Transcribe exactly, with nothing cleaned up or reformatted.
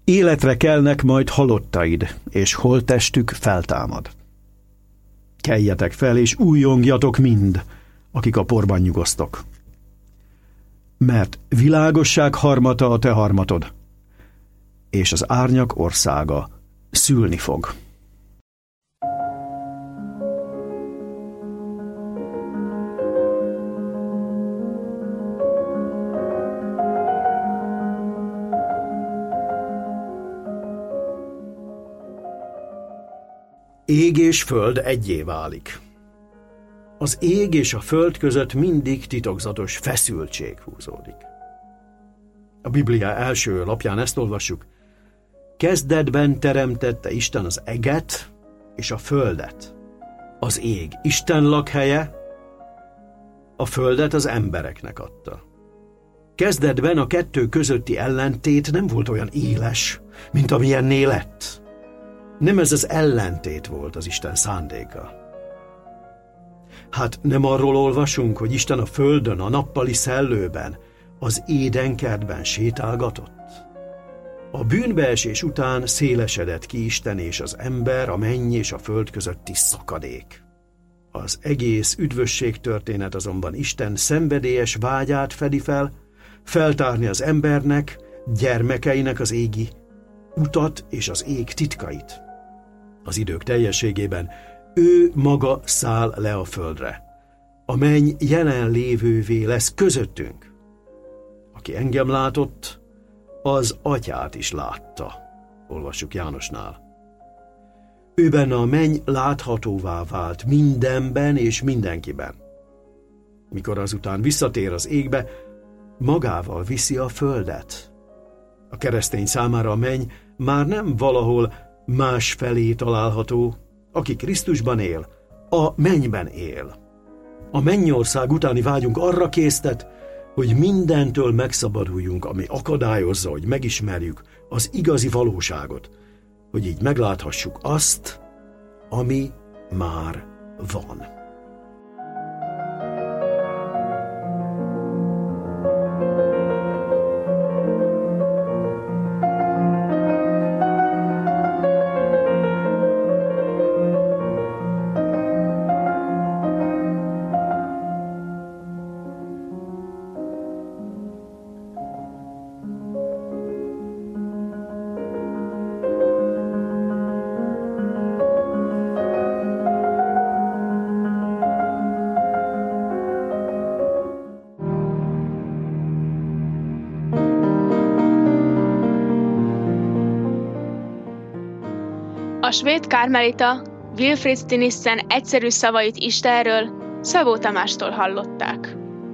Életre kelnek majd halottaid, és holttestük feltámad. Keljetek fel, és újjongjatok mind, akik a porban nyugosztok. Mert világosság harmata a te harmatod, és az árnyak országa szülni fog. Ég és föld egyé válik. Az ég és a föld között mindig titokzatos feszültség húzódik. A Biblia első lapján ezt olvassuk. Kezdetben teremtette Isten az eget és a földet. Az ég Isten lakhelye, a földet az embereknek adta. Kezdetben a kettő közötti ellentét nem volt olyan éles, mint amilyenné lett. Nem ez az ellentét volt az Isten szándéka. Hát nem arról olvasunk, hogy Isten a földön, a nappali szellőben, az édenkertben sétálgatott? A bűnbeesés után szélesedett ki Isten és az ember, a menny és a föld közötti szakadék. Az egész üdvösség történet azonban Isten szenvedélyes vágyát fedi fel, feltárni az embernek, gyermekeinek az égi utat és az ég titkait. Az idők teljességében ő maga száll le a földre. A menny jelenlévővé lesz közöttünk. Aki engem látott, az atyát is látta. Olvassuk Jánosnál. Ő benne a menny láthatóvá vált mindenben és mindenkiben. Mikor azután visszatér az égbe, magával viszi a földet. A keresztény számára a menny már nem valahol más felé található, aki Krisztusban él, a mennyben él. A mennyország utáni vágyunk arra késztet, hogy mindentől megszabaduljunk, ami akadályozza, hogy megismerjük az igazi valóságot, hogy így megláthassuk azt, ami már van. A svéd kármelita Wilfrid Stinissen egyszerű szavait Istenről Szabó Tamástól hallották.